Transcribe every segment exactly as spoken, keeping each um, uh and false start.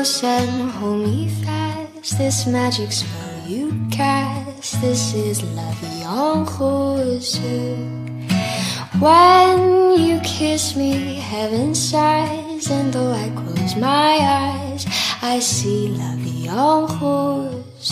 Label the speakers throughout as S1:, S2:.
S1: close and hold me fast. This magic spell you cast, this is la vie en rose. When you kiss me, heaven sighs, and though I close my eyes, I see la vie en rose.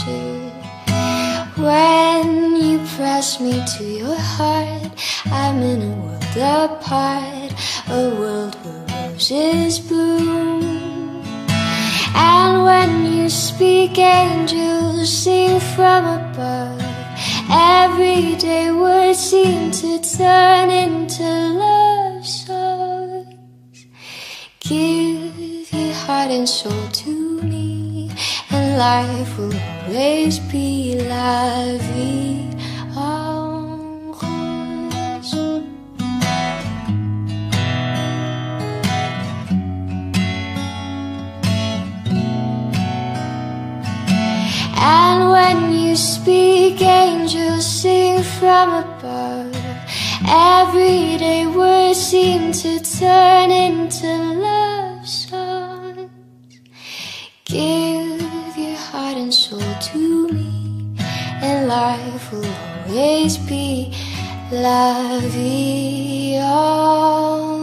S1: When you press me to your heart, I'm in a world apart, a world where roses bloom. And when you speak, angels sing from above. Everyday words seem to turn into love songs. Give your heart and soul to me, and life will always be la vie en rose. And when you speak, angels sing from above. Everyday words seem to turn into love songs. Give your heart and soul to me, and life will always be la vie en